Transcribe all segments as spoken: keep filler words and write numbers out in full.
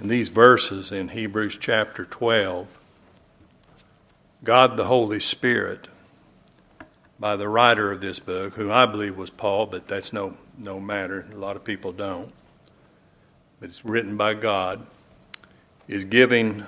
In these verses in Hebrews chapter twelve, God the Holy Spirit, by the writer of this book, who I believe was Paul, but that's no, no matter. A lot of people don't. But it's written by God, is giving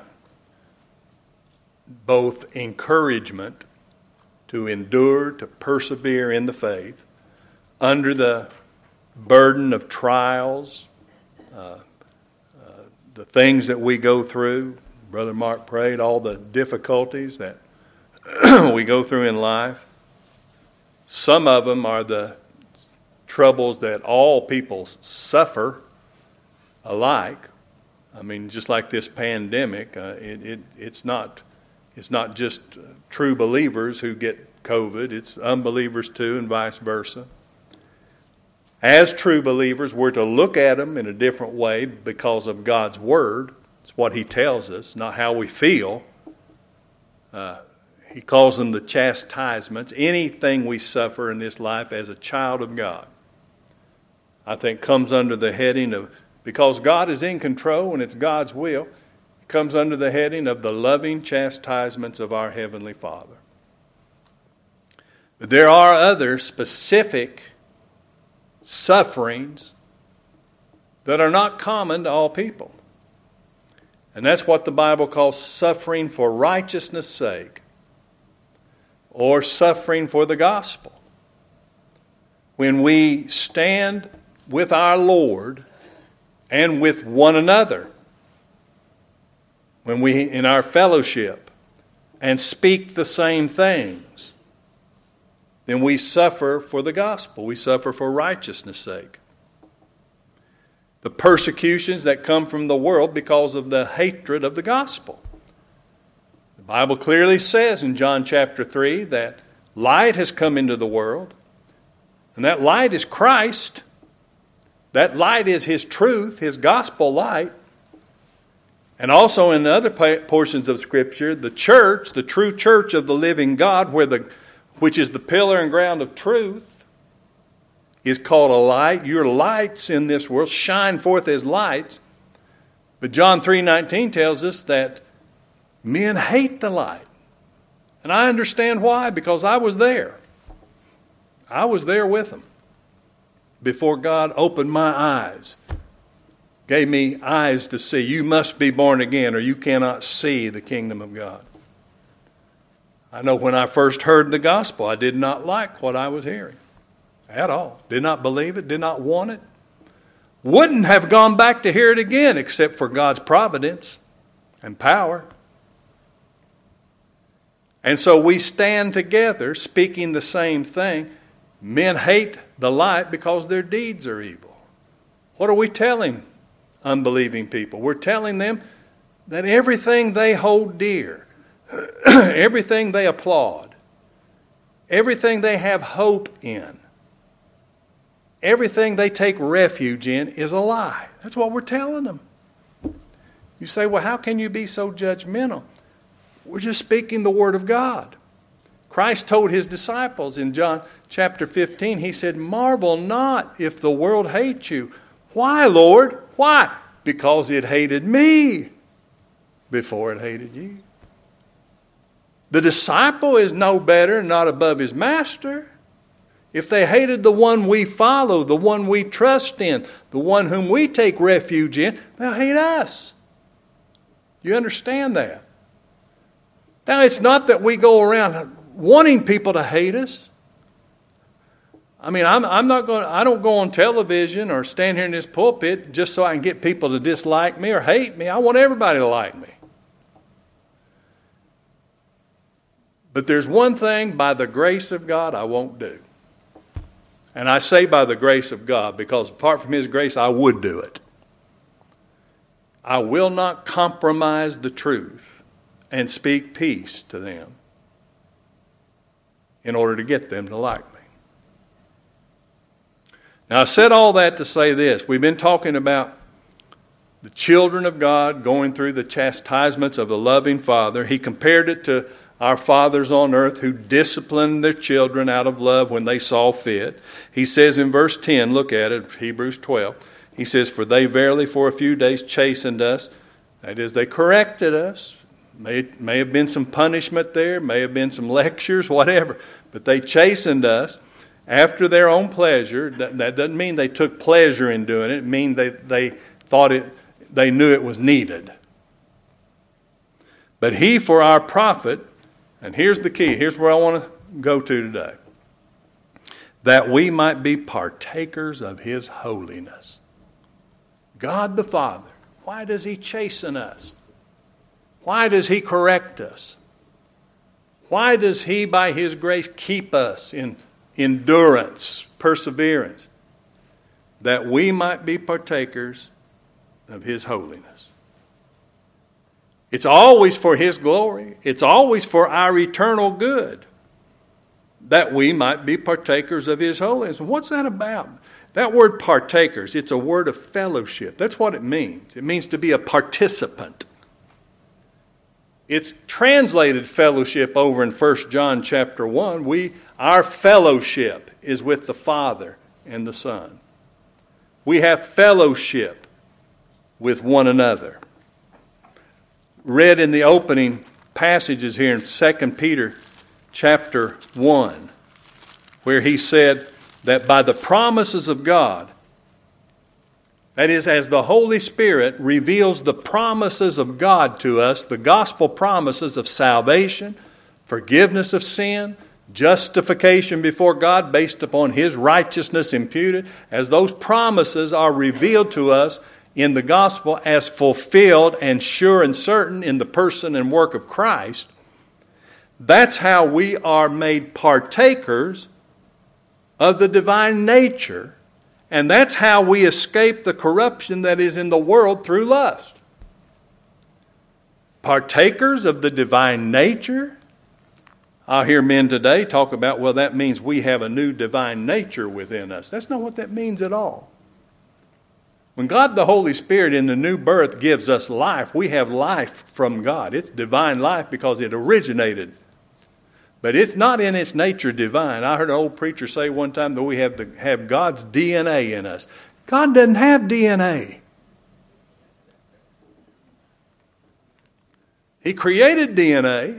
both encouragement to endure, to persevere in the faith under the burden of trials, uh, uh, the things that we go through. Brother Mark prayed all the difficulties that we go through in life. Some of them are the troubles that all people suffer alike. I mean, just like this pandemic, uh, it, it it's not it's not just true believers who get COVID. It's unbelievers too, and vice versa. As true believers, we're to look at them in a different way because of God's Word. It's what He tells us, not how we feel. Uh, he calls them the chastisements. Anything we suffer in this life as a child of God, I think, comes under the heading of, because God is in control and it's God's will, it comes under the heading of the loving chastisements of our Heavenly Father. But there are other specific sufferings that are not common to all people. And that's what the Bible calls suffering for righteousness' sake, or suffering for the gospel. When we stand with our Lord and with one another, when we in our fellowship and speak the same things, then we suffer for the gospel. We suffer for righteousness' sake. The persecutions that come from the world because of the hatred of the gospel. The Bible clearly says in John chapter three that light has come into the world, and that light is Christ. That light is His truth, His gospel light. And also in other portions of Scripture, the church, the true church of the living God, where the which is the pillar and ground of truth, is called a light. Your lights in this world shine forth as lights. But John three nineteen tells us that men hate the light. And I understand why, because I was there. I was there with them before God opened my eyes, gave me eyes to see. You must be born again or you cannot see the kingdom of God. I know when I first heard the gospel, I did not like what I was hearing at all. Did not believe it, did not want it. Wouldn't have gone back to hear it again except for God's providence and power. And so we stand together speaking the same thing. Men hate the light because their deeds are evil. What are we telling unbelieving people? We're telling them that everything they hold dear, everything they applaud, everything they have hope in, everything they take refuge in is a lie. That's what we're telling them. You say, well, how can you be so judgmental? We're just speaking the Word of God. Christ told His disciples in John chapter fifteen, He said, marvel not if the world hates you. Why, Lord? Why? Because it hated me before it hated you. The disciple is no better, not above his master. If they hated the one we follow, the one we trust in, the one whom we take refuge in, they'll hate us. You understand that? Now, it's not that we go around wanting people to hate us. I mean, I'm, I'm not going. I don't go on television or stand here in this pulpit just so I can get people to dislike me or hate me. I want everybody to like me. But there's one thing, by the grace of God, I won't do. And I say by the grace of God because apart from His grace, I would do it. I will not compromise the truth and speak peace to them in order to get them to like me. Now, I said all that to say this. We've been talking about the children of God going through the chastisements of the loving Father. He compared it to our fathers on earth who disciplined their children out of love when they saw fit. He says in verse ten, look at it, Hebrews twelve. He says, for they verily for a few days chastened us That is, they corrected us. May, may have been some punishment there, may have been some lectures, whatever. But they chastened us after their own pleasure. That, that doesn't mean they took pleasure in doing it. It means they, they thought it, they knew it was needed. But he for our profit, and here's the key, here's where I want to go to today, that we might be partakers of his holiness. God the Father, why does he chasten us? Why does he correct us? Why does he, by his grace, keep us in endurance, perseverance? That we might be partakers of his holiness. It's always for his glory. It's always for our eternal good. That we might be partakers of his holiness. What's that about? That word partakers, it's a word of fellowship. That's what it means. It means to be a participant. It's translated fellowship over in First John chapter one. We, our fellowship is with the Father and the Son. We have fellowship with one another. Read in the opening passages here in Second Peter chapter one, where he said that by the promises of God, that is, as the Holy Spirit reveals the promises of God to us, the gospel promises of salvation, forgiveness of sin, justification before God based upon his righteousness imputed, as those promises are revealed to us in the gospel as fulfilled and sure and certain in the person and work of Christ, that's how we are made partakers of the divine nature, and that's how we escape the corruption that is in the world through lust. Partakers of the divine nature. I hear men today talk about, well, that means we have a new divine nature within us. That's not what that means at all. When God the Holy Spirit in the new birth gives us life, we have life from God. It's divine life because it originated. But it's not in its nature divine. I heard an old preacher say one time that we have, the, have God's D N A in us. God doesn't have D N A. He created D N A.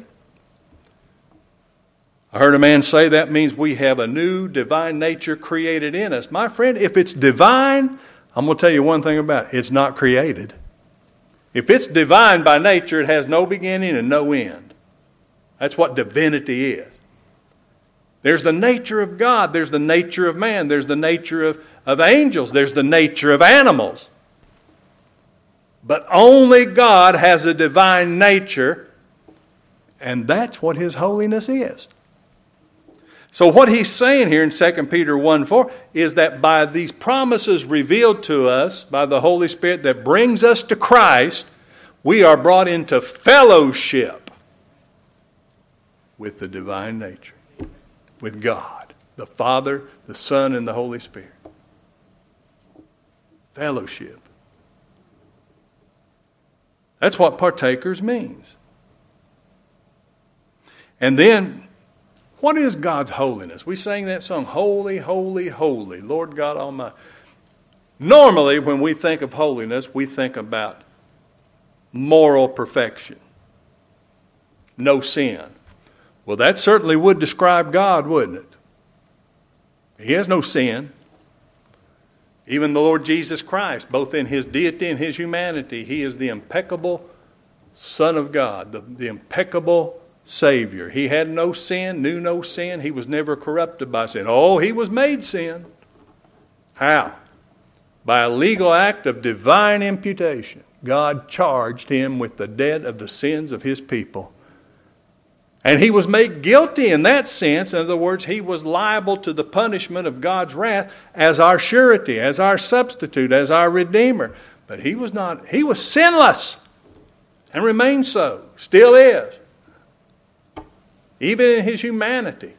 I heard a man say that means we have a new divine nature created in us. My friend, if it's divine, I'm going to tell you one thing about it. It's not created. If it's divine by nature, it has no beginning and no end. That's what divinity is. There's the nature of God. There's the nature of man. There's the nature of, of angels. There's the nature of animals. But only God has a divine nature, and that's what his holiness is. So what he's saying here in Second Peter one four is that by these promises revealed to us by the Holy Spirit that brings us to Christ, we are brought into fellowship with the divine nature, with God, the Father, the Son, and the Holy Spirit. Fellowship. That's what partakers means. And then, what is God's holiness? We sang that song, Holy, Holy, Holy, Lord God Almighty. Normally, when we think of holiness, we think about moral perfection, no sin. Well, that certainly would describe God, wouldn't it? He has no sin. Even the Lord Jesus Christ, both in his deity and his humanity, he is the impeccable Son of God, the, the impeccable Savior. He had no sin, knew no sin. He was never corrupted by sin. Oh, he was made sin. How? By a legal act of divine imputation. God charged him with the debt of the sins of his people. And he was made guilty in that sense. In other words, he was liable to the punishment of God's wrath as our surety, as our substitute, as our Redeemer. But he was not, he was sinless and remains so, still is. Even in his humanity.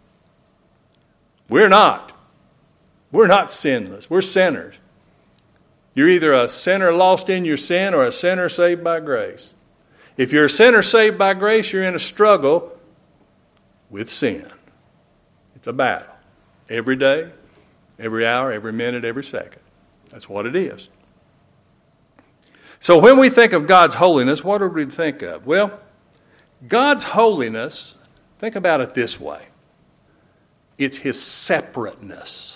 We're not. We're not sinless. We're sinners. You're either a sinner lost in your sin or a sinner saved by grace. If you're a sinner saved by grace, you're in a struggle with sin. It's a battle. Every day, every hour, every minute, every second. That's what it is. So when we think of God's holiness, what do we think of? Well, God's holiness, think about it this way. It's his separateness.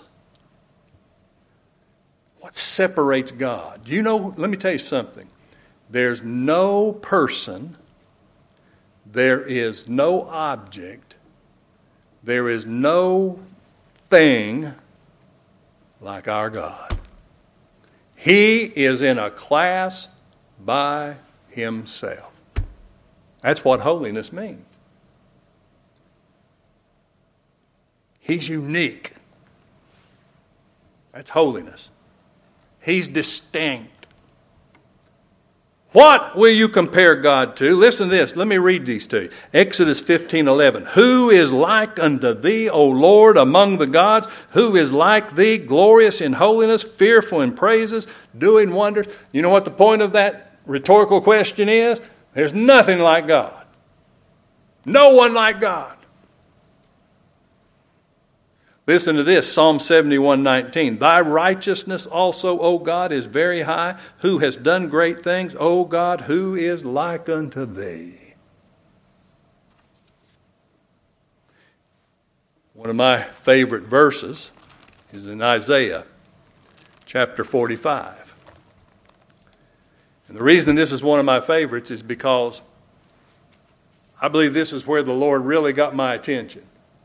What separates God? You know, let me tell you something. There's no person, there is no object, there is no thing like our God. He is in a class by himself. That's what holiness means. He's unique. That's holiness. He's distinct. What will you compare God to? Listen to this. Let me read these to you. Exodus fifteen eleven. Who is like unto thee, O Lord, among the gods? Who is like thee, glorious in holiness, fearful in praises, doing wonders? You know what the point of that rhetorical question is? There's nothing like God. No one like God. Listen to this, Psalm seventy-one nineteen. Thy righteousness also, O God, is very high. Who has done great things? O God, who is like unto thee? One of my favorite verses is in Isaiah chapter forty-five. And the reason this is one of my favorites is because I believe this is where the Lord really got my attention.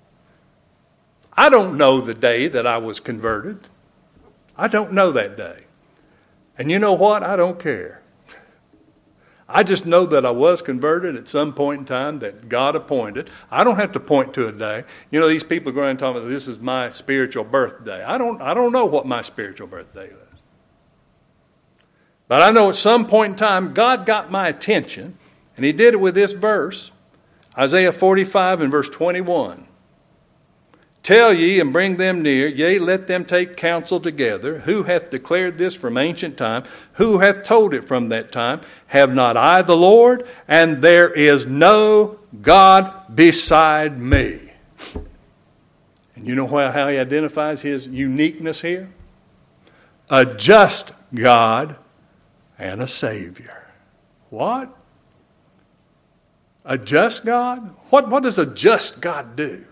I don't know the day that I was converted. I don't know that day. And you know what? I don't care. I just know that I was converted at some point in time that God appointed. I don't have to point to a day. You know, these people go around and talk about this is my spiritual birthday. I don't, I don't know what my spiritual birthday is. But I know at some point in time God got my attention, and he did it with this verse, Isaiah forty-five and verse twenty-one. Tell ye and bring them near, yea, let them take counsel together. Who hath declared this from ancient time? Who hath told it from that time? Have not I the Lord? And there is no God beside me. And you know how he identifies his uniqueness here? A just God and a Savior. What? A just God? What, what does a just God do?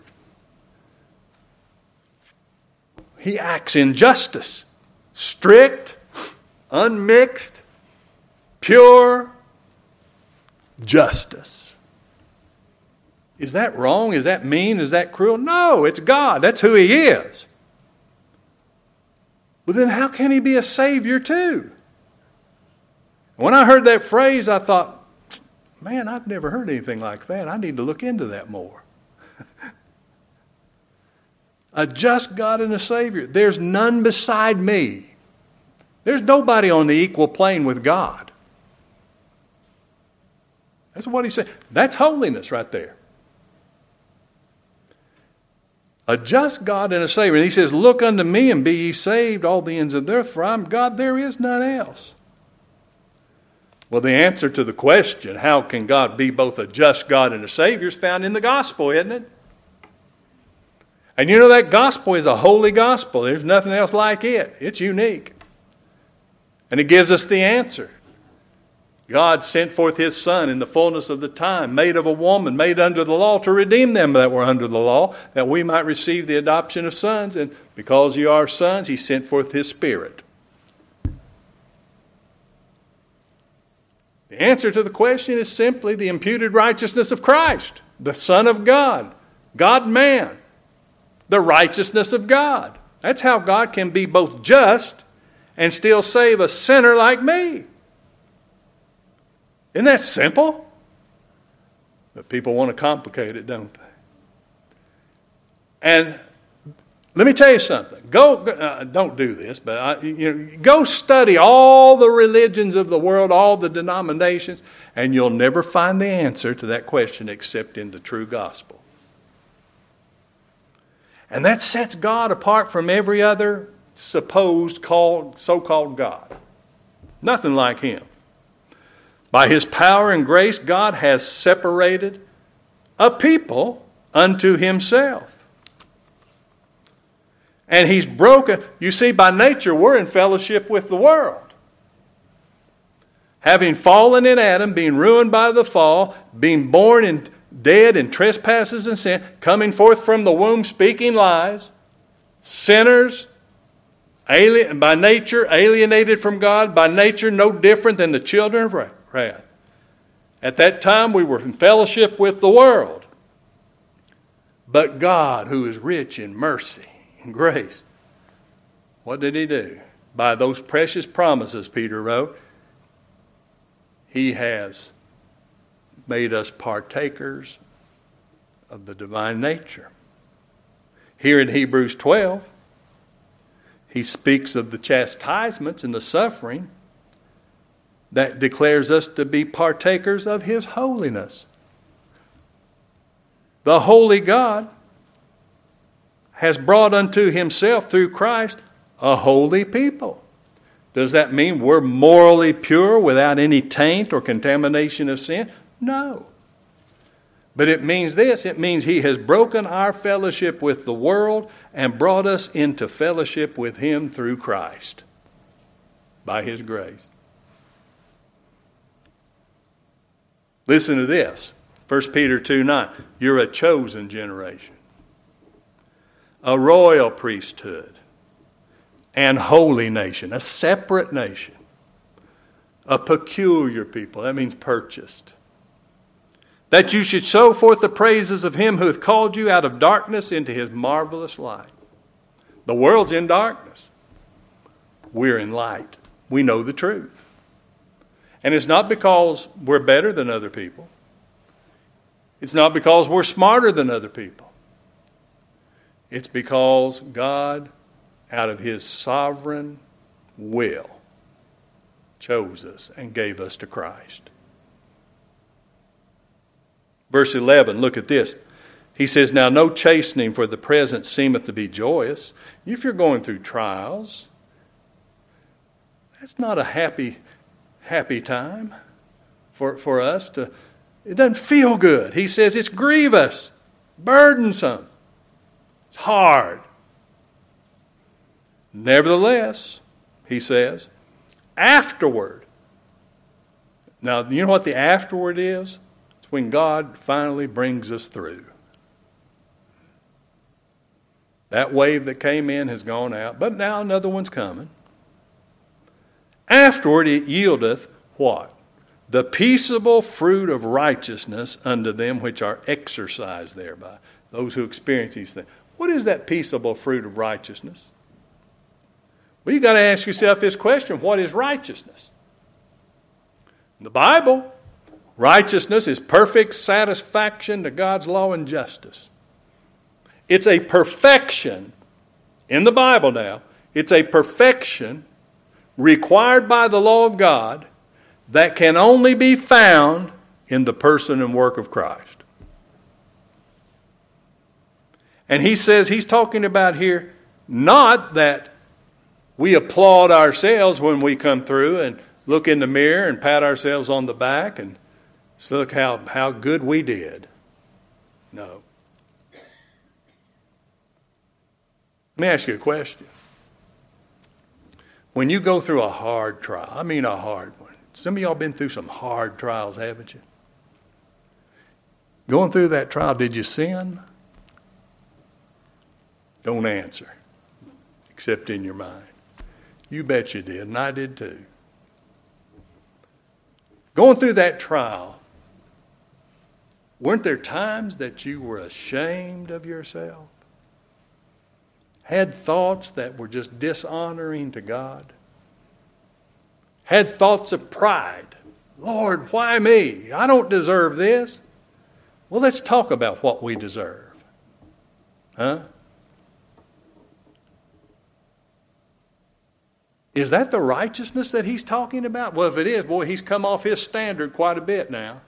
He acts in justice, strict, unmixed, pure justice. Is that wrong? Is that mean? Is that cruel? No, it's God. That's who he is. Well, then how can he be a Savior too? When I heard that phrase, I thought, man, I've never heard anything like that. I need to look into that more. A just God and a Savior. There's none beside me. There's nobody on the equal plane with God. That's what he said. That's holiness right there. A just God and a Savior. And he says, look unto me and be ye saved, all the ends of the earth, for I am God, there is none else. Well, the answer to the question, how can God be both a just God and a Savior, is found in the gospel, isn't it? And you know that gospel is a holy gospel. There's nothing else like it. It's unique. And it gives us the answer. God sent forth his Son in the fullness of the time, made of a woman, made under the law, to redeem them that were under the law, that we might receive the adoption of sons. And because you are sons, he sent forth his Spirit. The answer to the question is simply the imputed righteousness of Christ, the Son of God, God-man. The righteousness of God. That's how God can be both just and still save a sinner like me. Isn't that simple? But people want to complicate it, don't they? And let me tell you something. Go, uh, don't do this, but I, you know, go study all the religions of the world, all the denominations, and you'll never find the answer to that question except in the true gospel. And that sets God apart from every other supposed called, so-called God. Nothing like him. By his power and grace, God has separated a people unto himself. And he's broken. You see, by nature, we're in fellowship with the world. Having fallen in Adam, being ruined by the fall, being born in dead in trespasses and sin, coming forth from the womb speaking lies, sinners, alien, by nature alienated from God, by nature no different than the children of wrath. At that time we were in fellowship with the world. But God, who is rich in mercy and grace, what did he do? By those precious promises, Peter wrote, he has made us partakers of the divine nature. Here in Hebrews twelve, he speaks of the chastisements and the suffering that declares us to be partakers of his holiness. The holy God has brought unto himself through Christ a holy people. Does that mean we're morally pure without any taint or contamination of sin? No. But it means this. It means he has broken our fellowship with the world and brought us into fellowship with him through Christ by his grace. Listen to this. First Peter two nine. You're a chosen generation, a royal priesthood, and holy nation, a separate nation, a peculiar people. That means purchased. That you should show forth the praises of him who hath called you out of darkness into his marvelous light. The world's in darkness. We're in light. We know the truth. And it's not because we're better than other people. It's not because we're smarter than other people. It's because God, out of his sovereign will, chose us and gave us to Christ. Verse eleven, look at this. He says, now no chastening for the present seemeth to be joyous. If you're going through trials, that's not a happy, happy time for, for us to, it doesn't feel good. He says it's grievous, burdensome, it's hard. Nevertheless, he says, afterward. Now, you know what the afterward is? It's when God finally brings us through. That wave that came in has gone out, but now another one's coming. Afterward it yieldeth what? The peaceable fruit of righteousness unto them which are exercised thereby. Those who experience these things. What is that peaceable fruit of righteousness? Well, you've got to ask yourself this question. What is righteousness? In the Bible, righteousness is perfect satisfaction to God's law and justice. It's a perfection, in the Bible now, it's a perfection required by the law of God that can only be found in the person and work of Christ. And he says, he's talking about here, not that we applaud ourselves when we come through and look in the mirror and pat ourselves on the back and say, look how, how good we did. No. Let me ask you a question. When you go through a hard trial, I mean a hard one. Some of y'all been through some hard trials, haven't you? Going through that trial, did you sin? Don't answer, except in your mind. You bet you did, and I did too. Going through that trial, weren't there times that you were ashamed of yourself? Had thoughts that were just dishonoring to God? Had thoughts of pride. Lord, why me? I don't deserve this. Well, let's talk about what we deserve. Huh? Is that the righteousness that he's talking about? Well, if it is, boy, he's come off his standard quite a bit now.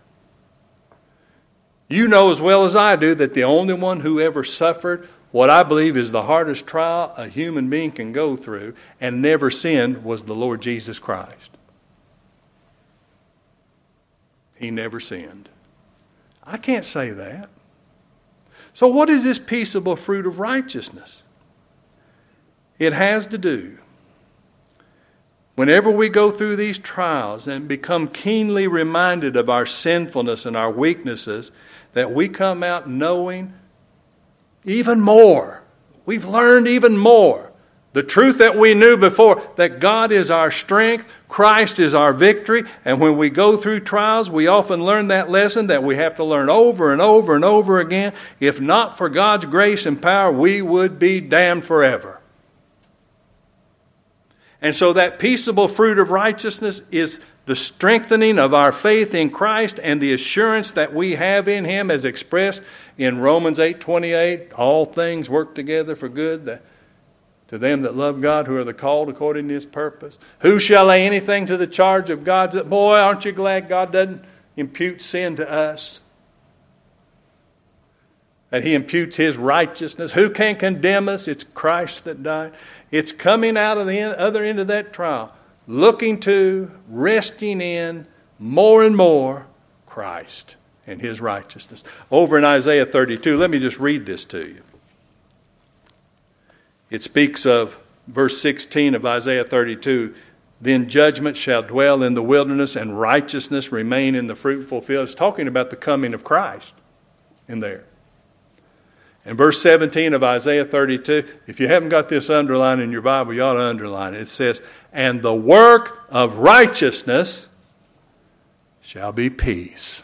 You know as well as I do that the only one who ever suffered what I believe is the hardest trial a human being can go through and never sinned was the Lord Jesus Christ. He never sinned. I can't say that. So what is this peaceable fruit of righteousness? It has to do whenever we go through these trials and become keenly reminded of our sinfulness and our weaknesses, that we come out knowing even more. We've learned even more. The truth that we knew before, that God is our strength, Christ is our victory, and when we go through trials, we often learn that lesson that we have to learn over and over and over again. If not for God's grace and power, we would be damned forever. And so that peaceable fruit of righteousness is the strengthening of our faith in Christ and the assurance that we have in Him as expressed in Romans eight twenty-eight. All things work together for good that, to them that love God, who are the called according to His purpose. Who shall lay anything to the charge of God's? Boy, aren't you glad God doesn't impute sin to us? That He imputes His righteousness. Who can condemn us? It's Christ that died. It's coming out of the end, other end of that trial, looking to, resting in, more and more, Christ and His righteousness. Over in Isaiah thirty-two, let me just read this to you. It speaks of verse sixteen of Isaiah thirty-two. Then judgment shall dwell in the wilderness and righteousness remain in the fruitful field. It's talking about the coming of Christ in there. And verse seventeen of Isaiah thirty-two, if you haven't got this underlined in your Bible, you ought to underline it. It says, and the work of righteousness shall be peace.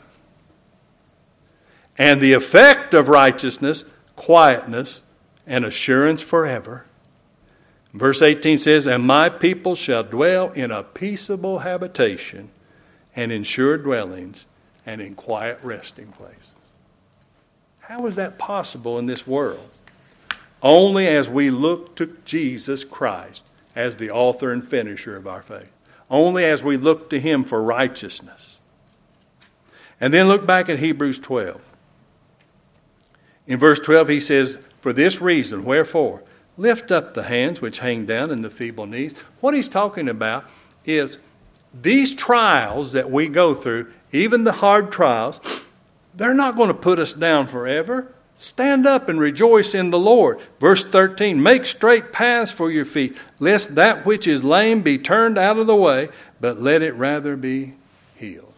And the effect of righteousness, quietness, and assurance forever. Verse eighteen says, and my people shall dwell in a peaceable habitation and in sure dwellings and in quiet resting places. How is that possible in this world? Only as we look to Jesus Christ as the author and finisher of our faith. Only as we look to Him for righteousness. And then look back at Hebrews twelve. In verse twelve he says, for this reason, wherefore, lift up the hands which hang down and the feeble knees. What he's talking about is these trials that we go through, even the hard trials, they're not going to put us down forever. Stand up and rejoice in the Lord. Verse thirteen, make straight paths for your feet, lest that which is lame be turned out of the way, but let it rather be healed.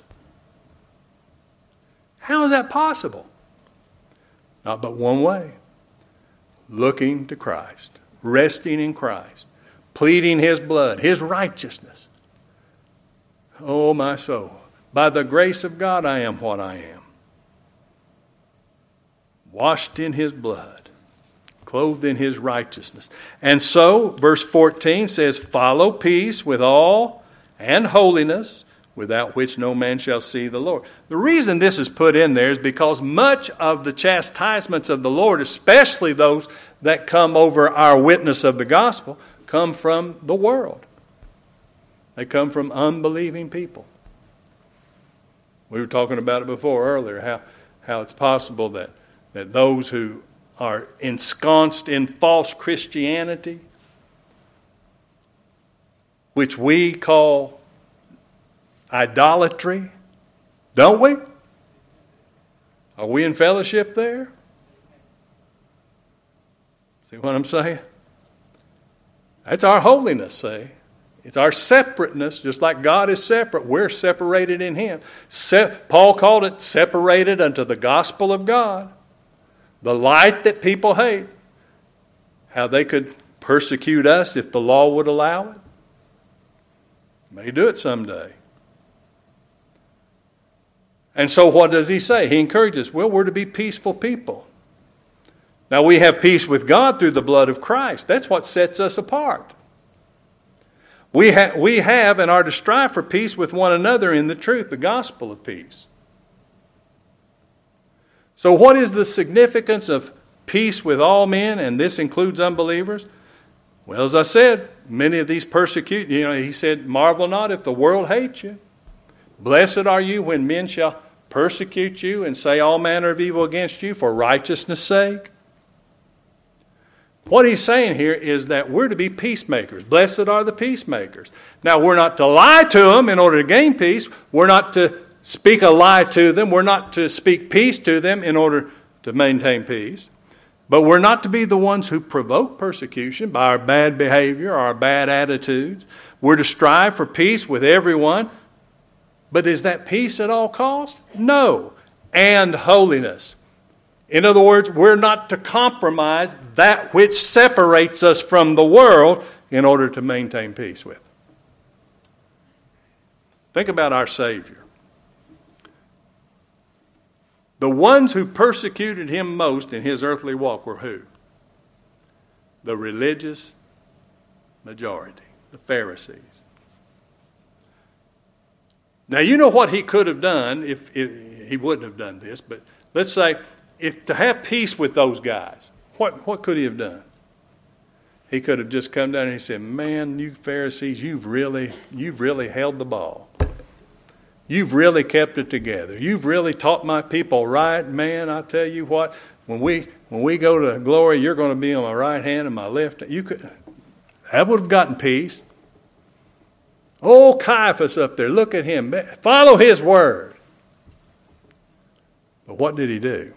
How is that possible? Not but one way. Looking to Christ, resting in Christ, pleading His blood, His righteousness. Oh, my soul, by the grace of God I am what I am. Washed in His blood, clothed in His righteousness. And so, verse fourteen says, follow peace with all and holiness, without which no man shall see the Lord. The reason this is put in there is because much of the chastisements of the Lord, especially those that come over our witness of the gospel, come from the world. They come from unbelieving people. We were talking about it before earlier, how, how it's possible that that those who are ensconced in false Christianity, which we call idolatry, don't we? Are we in fellowship there? See what I'm saying? That's our holiness, see? It's our separateness, just like God is separate. We're separated in Him. Se- Paul called it separated unto the gospel of God. The light that people hate. How they could persecute us if the law would allow it. May do it someday. And so what does he say? He encourages, well, we're to be peaceful people. Now we have peace with God through the blood of Christ. That's what sets us apart. We, ha- we have and are to strive for peace with one another in the truth, the gospel of peace. So what is the significance of peace with all men, and this includes unbelievers? Well, as I said, many of these persecute, you know, he said, marvel not if the world hates you. Blessed are you when men shall persecute you and say all manner of evil against you for righteousness' sake. What he's saying here is that we're to be peacemakers. Blessed are the peacemakers. Now, we're not to lie to them in order to gain peace. We're not to speak a lie to them. We're not to speak peace to them in order to maintain peace. But we're not to be the ones who provoke persecution by our bad behavior or our bad attitudes. We're to strive for peace with everyone. But is that peace at all cost? No. And holiness. In other words, we're not to compromise that which separates us from the world in order to maintain peace with it. Think about our Savior. The ones who persecuted him most in his earthly walk were who? The religious majority, the Pharisees. Now, you know what he could have done if, if he wouldn't have done this, but let's say if to have peace with those guys, what, what could he have done? He could have just come down and he said, man, you Pharisees, you've really, you've really held the ball. You've really kept it together. You've really taught my people right. Man, I tell you what, when we when we go to glory, you're going to be on my right hand and my left. You could, that would have gotten peace. Oh, Caiaphas up there, look at him. Follow his word. But what did he do?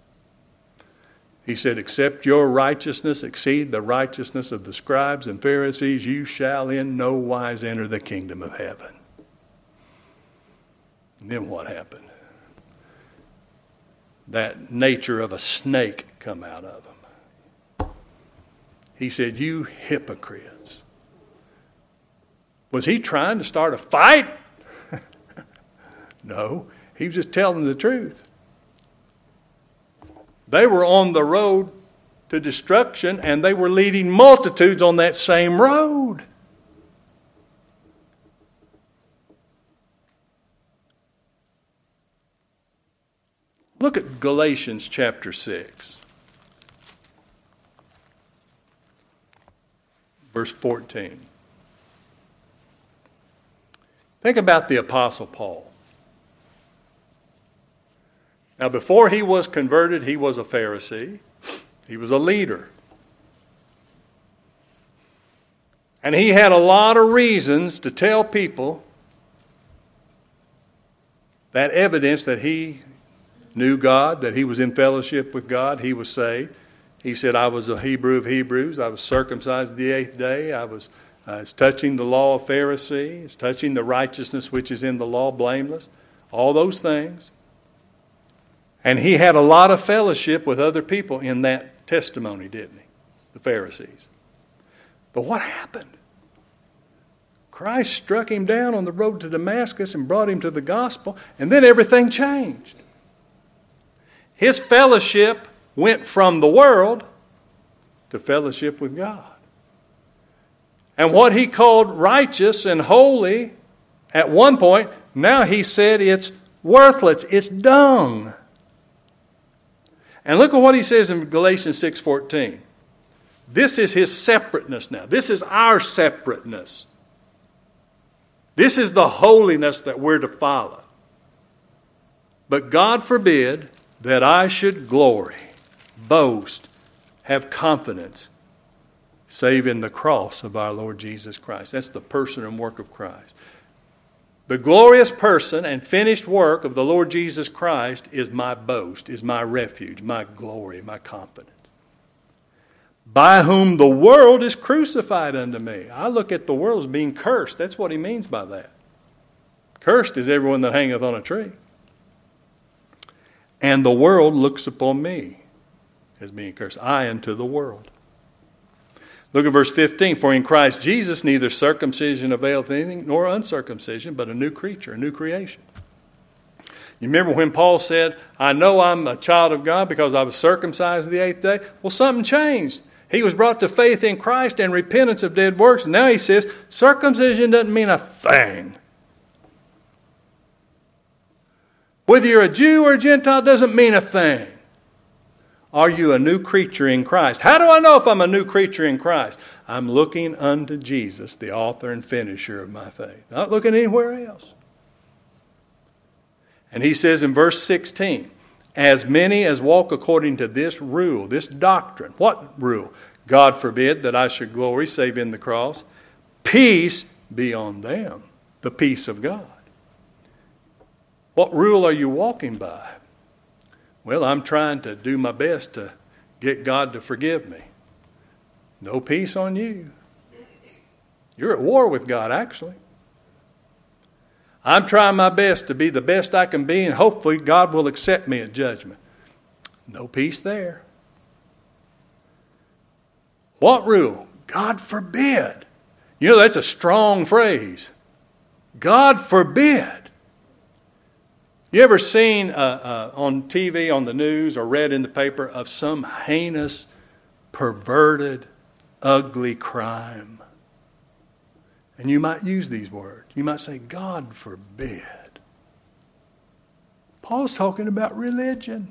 He said, except your righteousness exceed the righteousness of the scribes and Pharisees, you shall in no wise enter the kingdom of heaven. And then what happened? That nature of a snake come out of him. He said, you hypocrites. Was he trying to start a fight? No, he was just telling the truth. They were on the road to destruction, and they were leading multitudes on that same road. Look at Galatians chapter six, verse fourteen. Think about the Apostle Paul. Now, before he was converted, he was a Pharisee. He was a leader. And he had a lot of reasons to tell people that evidence that he knew God, that he was in fellowship with God, he was saved. He said, I was a Hebrew of Hebrews. I was circumcised the eighth day. I was uh, it's touching the law of Pharisee. It's touching the righteousness which is in the law, blameless. All those things. And he had a lot of fellowship with other people in that testimony, didn't he? The Pharisees. But what happened? Christ struck him down on the road to Damascus and brought him to the gospel, and then everything changed. His fellowship went from the world to fellowship with God. And what he called righteous and holy at one point, now he said it's worthless, it's dung. And look at what he says in Galatians six fourteen. This is his separateness now. This is our separateness. This is the holiness that we're to follow. But God forbid that I should glory, boast, have confidence, save in the cross of our Lord Jesus Christ. That's the person and work of Christ. The glorious person and finished work of the Lord Jesus Christ is my boast, is my refuge, my glory, my confidence. By whom the world is crucified unto me. I look at the world as being cursed. That's what he means by that. Cursed is everyone that hangeth on a tree. And the world looks upon me as being cursed. I unto the world. Look at verse fifteen. For in Christ Jesus neither circumcision availeth anything, nor uncircumcision, but a new creature, a new creation. You remember when Paul said, I know I'm a child of God because I was circumcised the eighth day? Well, something changed. He was brought to faith in Christ and repentance of dead works. And now he says, circumcision doesn't mean a thing. Whether you're a Jew or a Gentile doesn't mean a thing. Are you a new creature in Christ? How do I know if I'm a new creature in Christ? I'm looking unto Jesus, the author and finisher of my faith. Not looking anywhere else. And he says in verse sixteen, as many as walk according to this rule, this doctrine. What rule? God forbid that I should glory save in the cross. Peace be on them, the peace of God. What rule are you walking by? Well, I'm trying to do my best to get God to forgive me. No peace on you. You're at war with God, actually. I'm trying my best to be the best I can be, and hopefully God will accept me at judgment. No peace there. What rule? God forbid. You know, that's a strong phrase. God forbid. You ever seen uh, uh, on T V, on the news, or read in the paper of some heinous, perverted, ugly crime? And you might use these words. You might say, God forbid. Paul's talking about religion.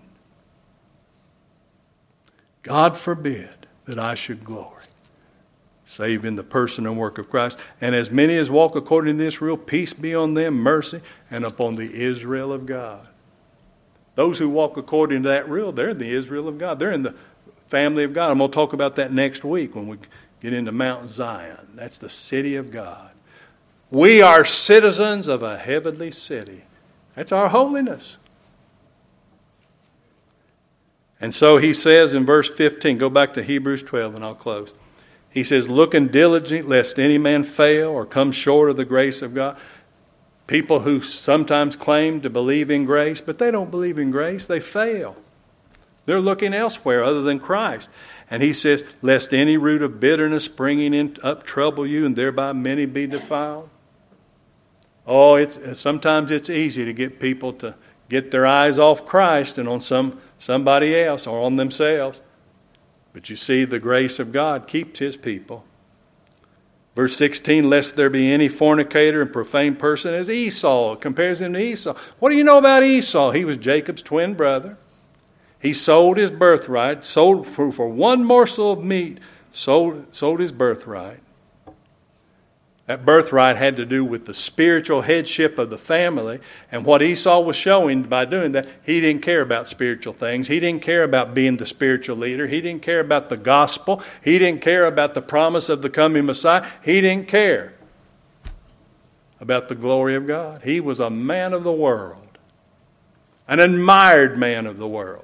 God forbid that I should glory, save in the person and work of Christ. And as many as walk according to this rule, peace be on them, mercy, and upon the Israel of God. Those who walk according to that rule, they're in the Israel of God. They're in the family of God. I'm going to talk about that next week when we get into Mount Zion. That's the city of God. We are citizens of a heavenly city. That's our holiness. And so he says in verse fifteen, go back to Hebrews twelve and I'll close. He says, looking diligently lest any man fail or come short of the grace of God. People who sometimes claim to believe in grace, but they don't believe in grace. They fail. They're looking elsewhere other than Christ. And he says, lest any root of bitterness springing in, up trouble you, and thereby many be defiled. Oh, it's sometimes it's easy to get people to get their eyes off Christ and on some somebody else or on themselves. But you see, the grace of God keeps his people. Verse sixteen, lest there be any fornicator and profane person as Esau. Compares him to Esau. What do you know about Esau? He was Jacob's twin brother. He sold his birthright, sold for, for one morsel of meat, sold, sold his birthright. That birthright had to do with the spiritual headship of the family. And what Esau was showing by doing that, he didn't care about spiritual things. He didn't care about being the spiritual leader. He didn't care about the gospel. He didn't care about the promise of the coming Messiah. He didn't care about the glory of God. He was a man of the world, an admired man of the world.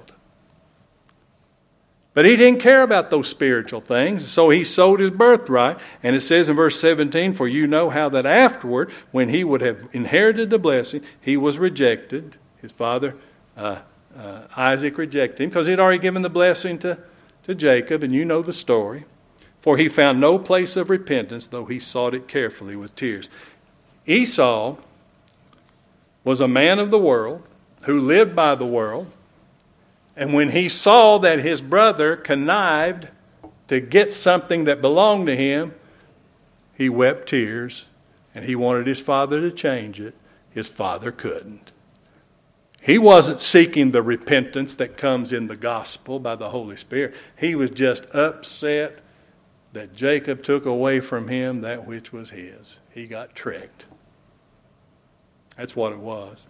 But he didn't care about those spiritual things, so he sold his birthright. And it says in verse seventeen, for you know how that afterward, when he would have inherited the blessing, he was rejected. His father, uh, uh, Isaac, rejected him because he'd already given the blessing to, to Jacob, and you know the story. For he found no place of repentance, though he sought it carefully with tears. Esau was a man of the world who lived by the world. And when he saw that his brother connived to get something that belonged to him, he wept tears, and he wanted his father to change it. His father couldn't. He wasn't seeking the repentance that comes in the gospel by the Holy Spirit. He was just upset that Jacob took away from him that which was his. He got tricked. That's what it was.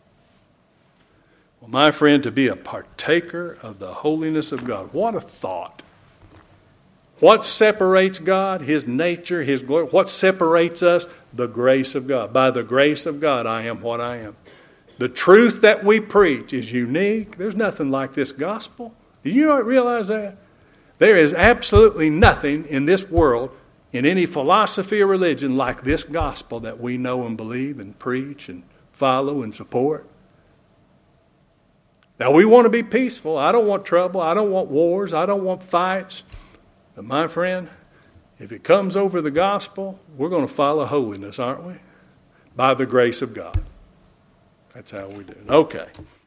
Well, my friend, to be a partaker of the holiness of God, what a thought. What separates God? His nature, His glory. What separates us? The grace of God. By the grace of God, I am what I am. The truth that we preach is unique. There's nothing like this gospel. Do you not realize that? There is absolutely nothing in this world, in any philosophy or religion, like this gospel that we know and believe and preach and follow and support. Now, we want to be peaceful. I don't want trouble. I don't want wars. I don't want fights. But my friend, if it comes over the gospel, we're going to follow holiness, aren't we? By the grace of God. That's how we do it. Okay.